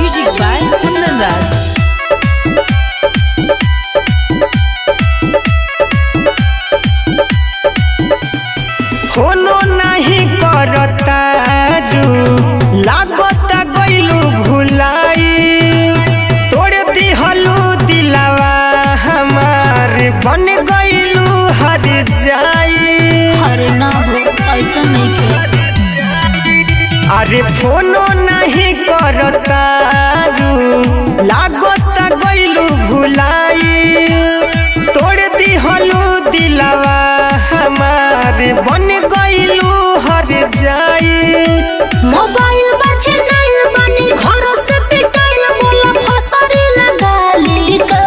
Music by Kundan Raj. कोनो नहीं करतारू लागत गइलू भुलाई तोड़ दिहलू दिलावा हमार बन गइलू हर जाई। अरे ना हो ऐसा नहीं के। अरे फोनो नहीं करतारू लागत गइलू भुलाई तोड़ दिहलू दिलावा हमार बन गइलू हर जाई। मोबाइल बचे नहीं बनी घर से पिटाइल बोला फसरी लगाली का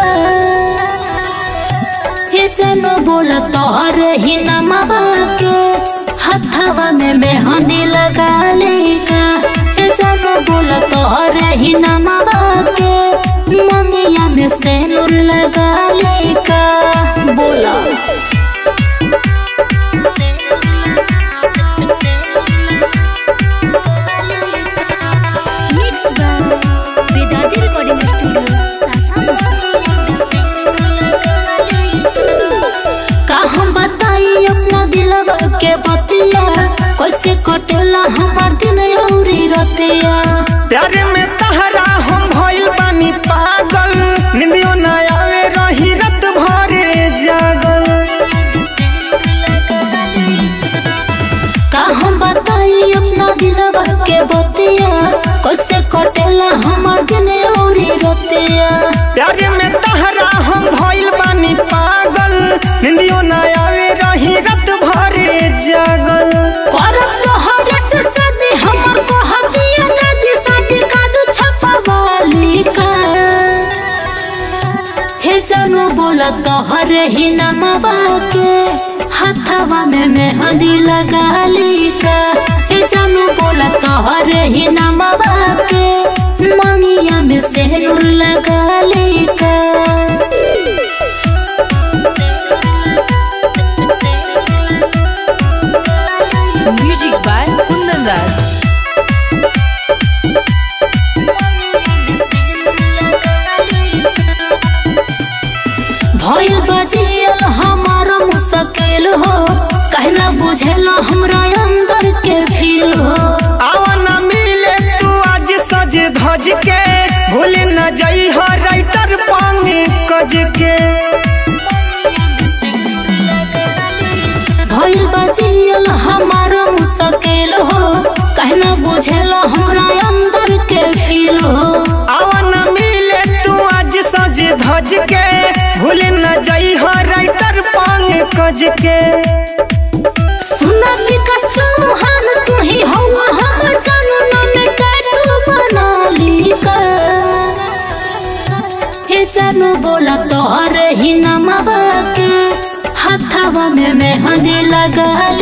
ये जानो बोला तोहर ही नमवा के हथवा में मेहंदी लगाली का ये जानो बोला तोहर ही नमवा के मंगिया में सेनुर लगाली का बोला। कैसे कटेला हमार दिन औरी रतिया प्यार में तहरा हम भइल बानी पागल निंदियो ना आवे रही रात भरे जागल। का हम बताई अपना दिलवा के बतिया कैसे कटेला हमार दिन औरी रतिया प्यार में तहरा हम भइल बानी पागल निंदियो ना आवे रही रात भरे जागल। जानो बोला तोहर ही नमवा के हथवा में मेहंदी लगाली का जानो बोला तोहर ही नमवा के मंगिया में सेनुर लगाली का। Music by Kundan Raj. भइल बजियल हमारा मुश्किल हो कहना बुझेला हमरा अंदर के फील हो। आवा ना मिले तू आज सज धज के भूल न जाई हो राइटर पांगे कज के। भइल बजियल हमारा मुश्किल हो कहना बुझेला हमरा अंदर के फील हो। आवा ना मिले तू आज सज धज के भूल न जाई हो राइटर पांगे कज के। सुना विकास चौहान तू ही हो हमर जानना में टैटू बना ली का हे जानो बोला तोहर ही नमवा के हथवा में मेहंदी लगा